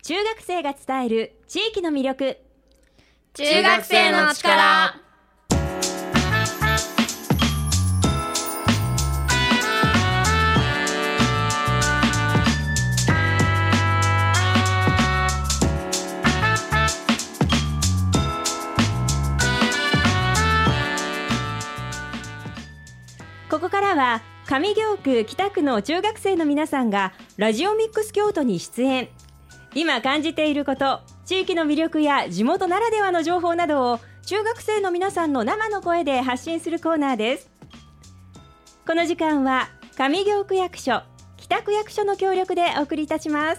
中学生が伝える地域の魅力。 中学生の力。 ここからは上京区北区の中学生の皆さんがラジオミックス京都に出演。今感じていること、地域の魅力や地元ならではの情報などを中学生の皆さんの生の声で発信するコーナーです。この時間は上京区役所、北区役所の協力でお送りいたします。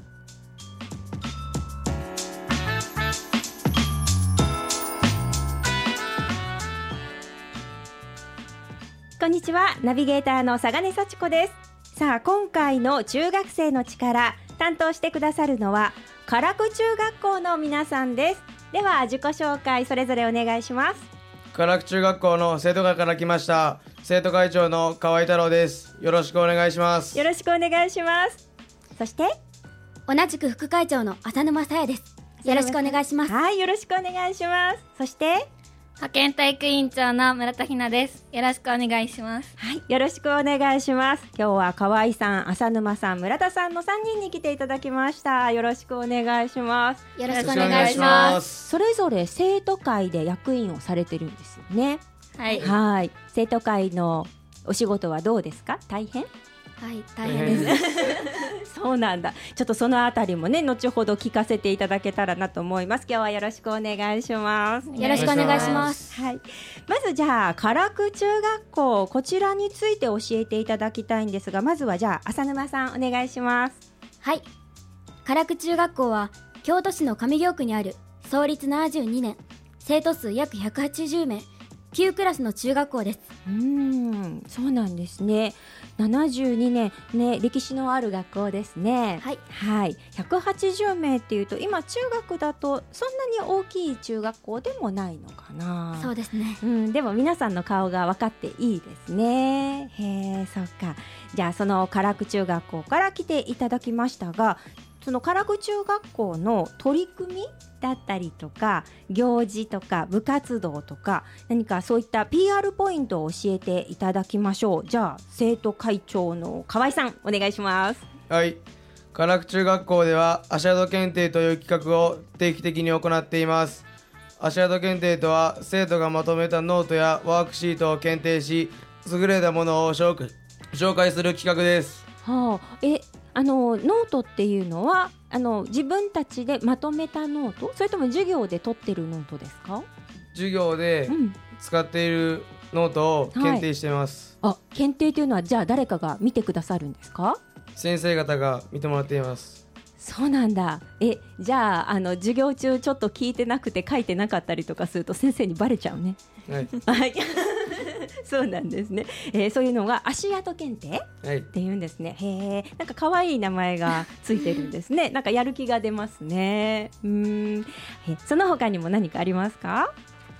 こんにちは、ナビゲーターの佐賀根幸子です。さあ、今回の中学生の力、担当してくださるのは唐区中学校の皆さんです。では自己紹介それぞれお願いします。 唐区中学校の生徒会から来ました生徒会長の河合太郎です。よろしくお願いします。 よろしくお願いします。そして同じく副会長の浅沼さやです。よろしくお願いします。 はい、よろしくお願いします。そして派遣体育委員長の村田ひなです。よろしくお願いします。 はい、よろしくお願いします。今日は河合さん、浅沼さん、村田さんの3人に来ていただきました。よろしくお願いします。 よろしくお願いします。 それぞれ生徒会で役員をされてるんですよね。 はい。 はい。生徒会のお仕事はどうですか？大変？ はい、大変です。 そうなんだ。ちょっとそのあたりもね、後ほど聞かせていただけたらなと思います。今日はよろしくお願いします。 よろしくお願いします。 はい。まずじゃあ唐区中学校、こちらについて教えていただきたいんですが、まずはじゃあ浅沼さんお願いします。 はい、唐区中学校は京都市の上京区にある創立72年、生徒数約180名、9クラスの中学校です。 そうなんですね。72年ね、歴史のある学校ですね。 はい、 はい、180名っていうと今中学だとそんなに大きい中学校でもないのかな。 そうですね。 でも皆さんの顔が分かっていいですね。へえ、そうか。じゃあその唐区中学校から来ていただきましたが、その唐区中学校の取り組みだったりとか行事とか部活動とか何かそういった PR ポイントを教えていただきましょう。じゃあ生徒会長の河合さんお願いします。 はい、唐区中学校では足跡検定という企画を定期的に行っています。足跡検定とは生徒がまとめたノートやワークシートを検定し優れたものを紹介する企画です。 はあ、ノートっていうのは自分たちでまとめたノート、それとも授業で取ってるノートですか？ 授業で使っているノートを検定しています。 はい、検定というのはじゃあ誰かが見てくださるんですか？ 先生方が見てもらっています。 そうなんだ。じゃあ授業中ちょっと聞いてなくて書いてなかったりとかすると先生にバレちゃうね。 はい、 そうなんですね。そういうのが足跡検定っていうんですね。へえ、なんか可愛い名前がついてるんですね。なんかやる気が出ますね。その他にも何かありますか？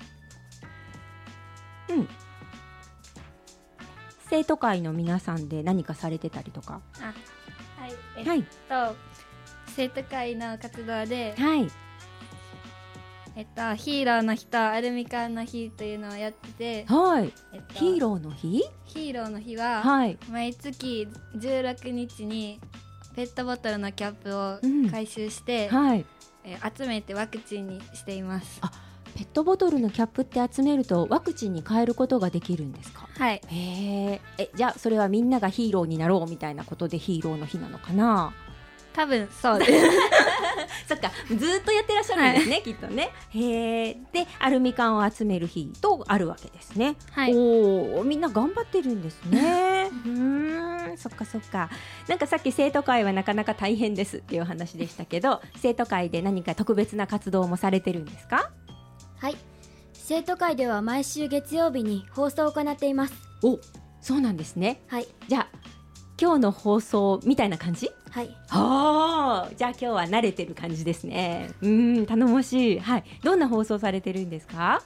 生徒会の皆さんで何かされてたりとか。 はい、生徒会の活動で、 はい、 ヒーローの日とアルミ缶の日というのをやってて、 はい、ヒーローの日？ ヒーローの日は、 はい、 毎月16日にペットボトルのキャップを回収して、 はい、 集めてワクチンにしています。 あ、ペットボトルのキャップって集めるとワクチンに変えることができるんですか？ はい。 じゃあそれはみんながヒーローになろうみたいなことでヒーローの日なのかな？ 多分そうですそっか、ずっとやってらっしゃるんですね、はい、きっとね。でアルミ缶を集める日とあるわけですね。 はい、 みんな頑張ってるんですねそっかそっか。なんかさっき生徒会はなかなか大変ですっていう話でしたけど、生徒会で何か特別な活動もされてるんですか？ はい、生徒会では毎週月曜日に放送を行っています。 お、そうなんですね。 はい、 じゃあ今日の放送みたいな感じ？ はい。 じゃあ今日は慣れてる感じですね。頼もしい。はい。どんな放送されてるんですか？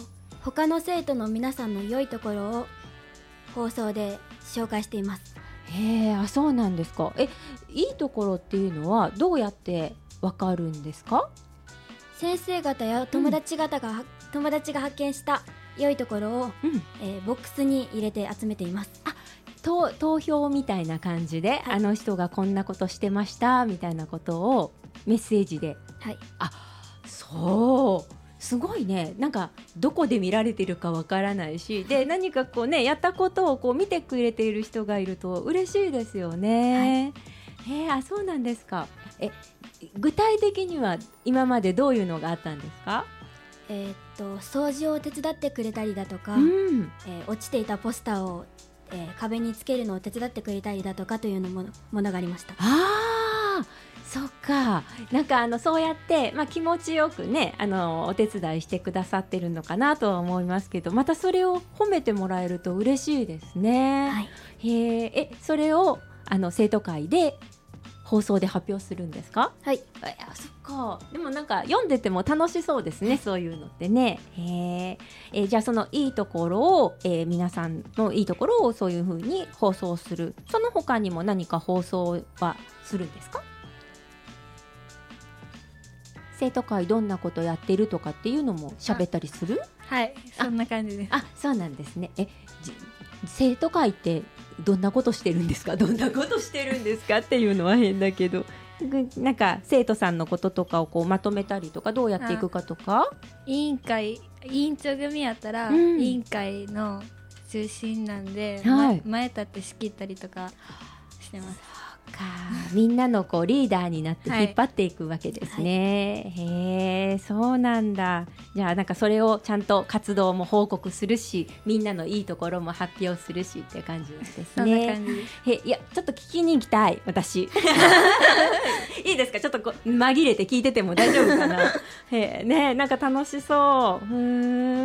他の生徒の皆さんの良いところを放送で紹介しています。 へえ、あ、そうなんですか。いいところっていうのはどうやってわかるんですか？ 先生方や友達が発見した良いところを、ボックスに入れて集めています。 投票みたいな感じで、あの人がこんなことしてましたみたいなことをメッセージで。 はい。 そうすごいね。なんかどこで見られてるかわからないし、で何かこうね、やったことをこう見てくれている人がいると嬉しいですよね。あ、そうなんですか。具体的には今までどういうのがあったんですか？ 掃除を手伝ってくれたりだとか、落ちていたポスターを、壁につけるのを手伝ってくれたりだとかというものがありました。 そっか。なんかそうやって、気持ちよくね、お手伝いしてくださってるのかなとは思いますけど、またそれを褒めてもらえると嬉しいですね。 はい。 それを生徒会で放送で発表するんですか？ はい。 そっか。でもなんか読んでても楽しそうですね、そういうのってね。じゃあそのいいところを、皆さんのいいところをそういう風に放送する。その他にも何か放送はするんですか？生徒会どんなことやってるとかっていうのも喋ったりする？ はい、そんな感じです。 そうなんですね。生徒会ってどんなことしてるんですか？どんなことしてるんですかっていうのは変だけど、なんか生徒さんのこととかをこうまとめたりとか、どうやっていくかとか。委員長組やったら、委員会の中心なんで、前立って仕切ったりとかしてます。 みんなのこうリーダーになって引っ張っていくわけですね。へえ、そうなんだ。じゃあなんかそれをちゃんと活動も報告するし、みんなのいいところも発表するしっていう感じですね。 そんな感じです。 いや、ちょっと聞きに行きたい、私。いいですか？ちょっとこう紛れて聞いてても大丈夫かな？ね、なんか楽しそう。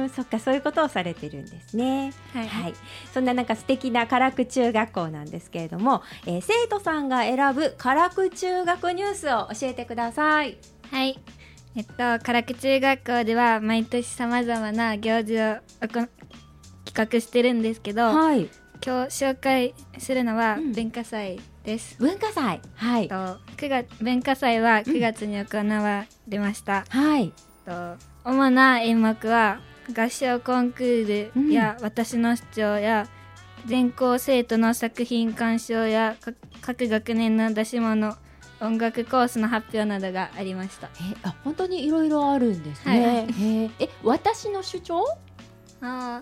そっか、そういうことをされてるんですね。はい。そんななんか素敵な唐久中学校なんですけれども、生徒さんが選ぶ唐久中学ニュースを教えてください。 はい。唐久中学校では毎年さまざまな行事を企画してるんですけど、今日紹介するのは文化祭です。 文化祭。はい。 文化祭は9月に行われました。 はい。 主な演目は合唱コンクールや私の主張や全校生徒の作品鑑賞や各学年の出し物、音楽コースの発表などがありました。 本当にいろいろあるんですね。私の主張？ はい。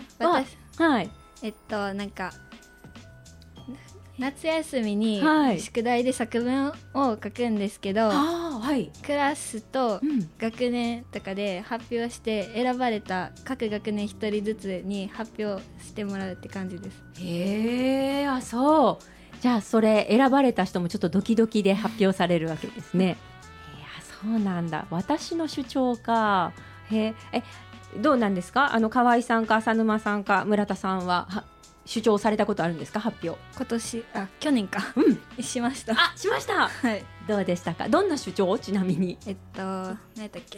なんか夏休みに宿題で作文を書くんですけど、クラスと学年とかで発表して選ばれた各学年1人ずつに発表してもらうって感じです。 そう。じゃあそれ選ばれた人もちょっとドキドキで発表されるわけですね。そうなんだ。私の主張か。どうなんですか？河合さんか浅沼さんか村田さんは主張されたことあるんですか？発表。 去年か。しました。 しました。はい。どうでしたか？どんな主張？ちなみに。 何だっけ。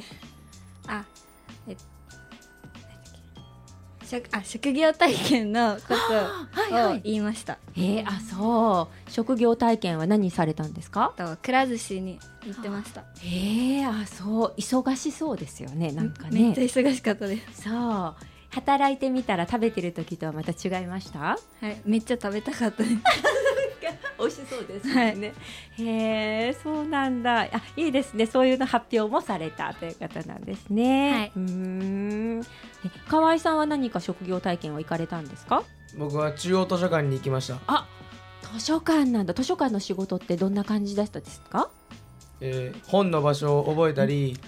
職業体験のことを言いました。 そう。職業体験は何されたんですか？ くら寿司に行ってました。 そう。忙しそうですよね。なんかね。 めっちゃ忙しかったです。 そう。働いてみたら食べてる時とはまた違いました？ はい。めっちゃ食べたかったです。 美味しそうですね。そうなんだ。いいですね。そういうの発表もされたという方なんですね。河合さんは何か職業体験は行かれたんですか？ 僕は中央図書館に行きました。 図書館なんだ。図書館の仕事ってどんな感じだったですか？ 本の場所を覚えたり、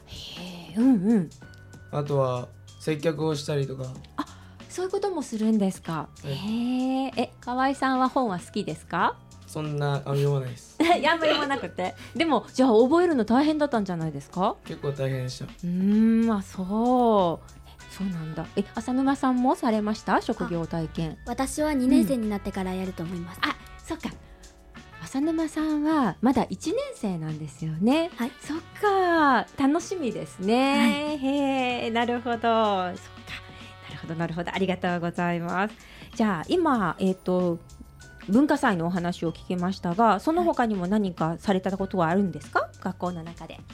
あとは接客をしたりとか。 そういうこともするんですか？河合さんは本は好きですか？ そんな読まないです。 あんま読まなくて。でもじゃあ覚えるの大変だったんじゃないですか？ 結構大変でした。 そうなんだ。浅沼さんもされました？職業体験。 私は2年生になってからやると思います。 そっか。浅沼さんはまだ1年生なんですよね。 はい。 そっか。楽しみですね。なるほど。そっか。なるほど。ありがとうございます。じゃあ今文化祭のお話を聞きましたが、その他にも何かされたことはあるんですか、学校の中で。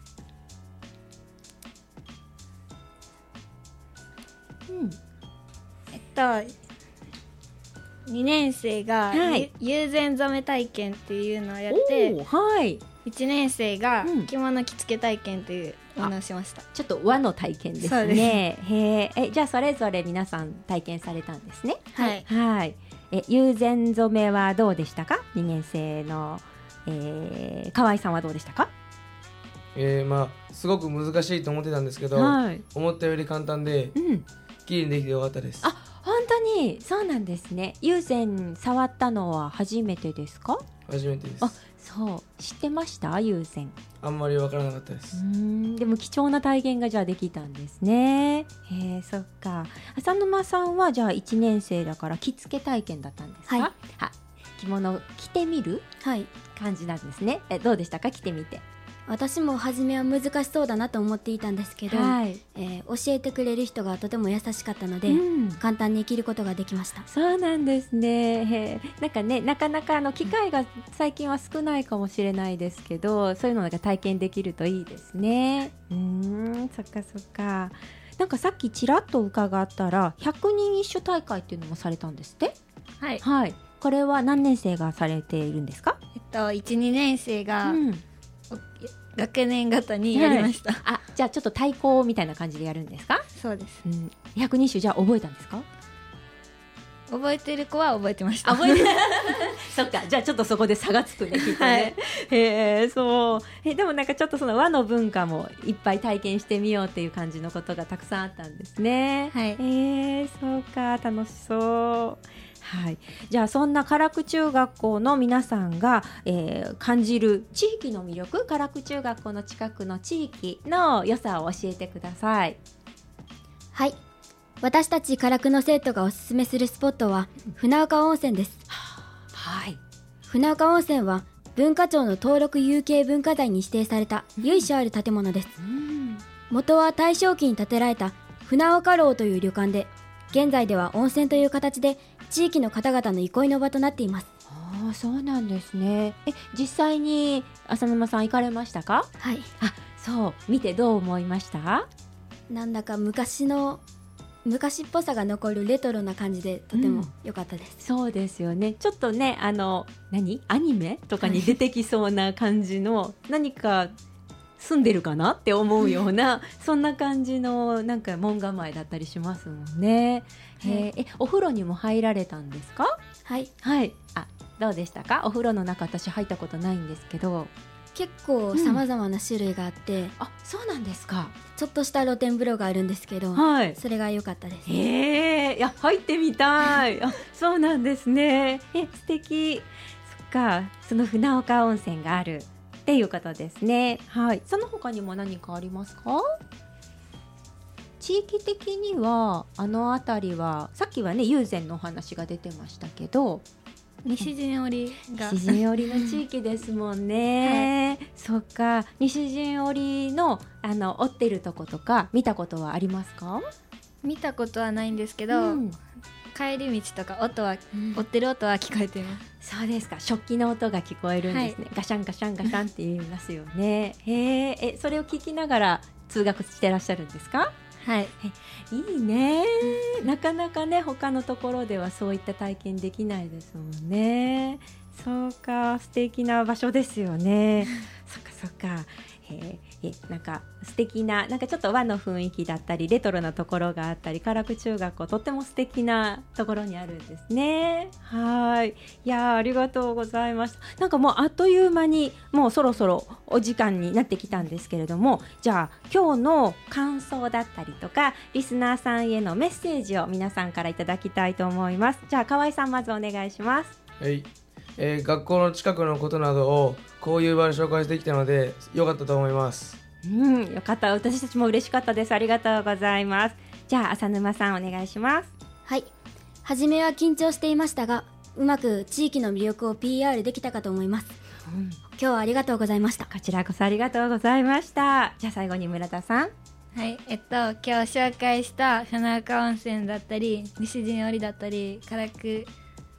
2年生が、はい、友禅染め体験っていうのをやって、はい、1年生が着物着付け体験というものをしました。 ちょっと和の体験ですね。じゃあそれぞれ皆さん体験されたんですね。 はい、 はい。友禅染めはどうでしたか、2年生の、河合さんはどうでしたか。 すごく難しいと思ってたんですけど、はい、思ったより簡単で、きれいにできてよかったです。 あ、本当にそうなんですね。友禅触ったのは初めてですか。 初めてです。 あ、そう、知ってました、友禅。 あんまりわからなかったです。 でも貴重な体験がじゃあできたんですね。そっか。浅沼さんはじゃあ1年生だから着付け体験だったんですか。 はい、 着物着てみる、はい、感じなんですね。どうでしたか、着てみて。 私も初めは難しそうだなと思っていたんですけど、はい、教えてくれる人がとても優しかったので、簡単に着ることができました。 そうなんですね。なんかね、なかなか機会が最近は少ないかもしれないですけど、そういうのが体験できるといいですね。そっかそっか。なんかさっきちらっと伺ったら100人一首大会っていうのもされたんですって。 はい、 はい、これは何年生がされているんですか。 1、2年生が、学年ごとにやりました。 はい、じゃあちょっと対抗みたいな感じでやるんですか。 そうです。 100人一首じゃあ覚えたんですか。 覚えてる子は覚えてました。 覚えてそっか、じゃあちょっとそこで差がつくね、きっとね。はい、そう。でもなんかちょっとその和の文化もいっぱい体験してみようっていう感じのことがたくさんあったんですね。 はい。 そうか、楽しそう。はい、じゃあそんな唐久中学校の皆さんが、感じる地域の魅力、唐久中学校の近くの地域の良さを教えてください。 はい、私たち唐久の生徒がおすすめするスポットは船岡温泉です。 はい、 船岡温泉は文化庁の登録有形文化財に指定された由緒ある建物です。元は大正期に建てられた船岡楼という旅館で、現在では温泉という形で地域の方々の憩いの場となっています。 そうなんですね。実際に浅沼さん行かれましたか。 はい。 そう、見てどう思いました。 なんだか昔っぽさが残るレトロな感じでとても良かったです。 そうですよね。ちょっとね、アニメとかに出てきそうな感じの何か住んでるかなって思うようなそんな感じのなんか門構えだったりしますもんね。お風呂にも入られたんですか。 はい、 はい。どうでしたか。お風呂の中、私入ったことないんですけど、 結構様々な種類があって、 そうなんですか。 ちょっとした露天風呂があるんですけど、 はい、 それが良かったです。 いや、入ってみたい。そうなんですね。素敵。そっか、その船岡温泉があるっていうことですね。はい。その他にも何かありますか。地域的には辺りはさっきはね、友禅のお話が出てましたけど、 西陣織が西陣織の地域ですもんね。はい、そっか。西陣織の織ってるとことか見たことはありますか。 見たことはないんですけど、帰り道とか織ってる音は聞こえています。 そうですか。食器の音が聞こえるんですね。ガシャンガシャンガシャンって言いますよね。それを聞きながら通学してらっしゃるんですか。 はい、 いいね。なかなかね、他のところではそういった体験できないですもんね。そうか、素敵な場所ですよね。そっかそっか。なんか素敵な、なんかちょっと和の雰囲気だったりレトロなところがあったり、唐久中学校とっても素敵なところにあるんですね。はい。いや、ありがとうございました。なんかもうあっという間にもうそろそろお時間になってきたんですけれども、じゃあ今日の感想だったりとかリスナーさんへのメッセージを皆さんからいただきたいと思います。じゃあ河合さん、まずお願いします。 はい。学校の近くのことなどをこういう場で紹介してきたので良かったと思います。 よかった。私たちも嬉しかったです。ありがとうございます。じゃあ浅沼さん、お願いします。 はい。初めは緊張していましたが、うまく地域の魅力を PR できたかと思います。今日はありがとうございました。 こちらこそありがとうございました。じゃあ最後に村田さん。 はい。今日紹介した船岡温泉だったり西陣織だったり唐久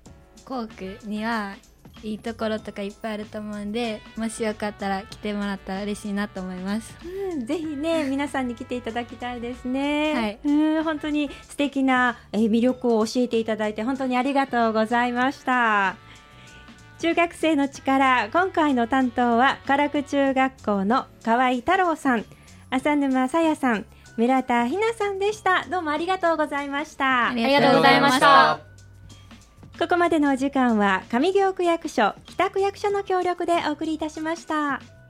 校区にはいいところとかいっぱいあると思うんで、もしよかったら来てもらったら嬉しいなと思います。 ぜひね皆さんに来ていただきたいですね。はい、本当に素敵な魅力を教えていただいて本当にありがとうございました。中学生の力、今回の担当は唐久中学校の河合太郎さん、浅沼さやさん、村田ひなさんでした。どうもありがとうございました。 ありがとうございました。 ここまでのお時間は上京区役所北区役所の協力でお送りいたしました。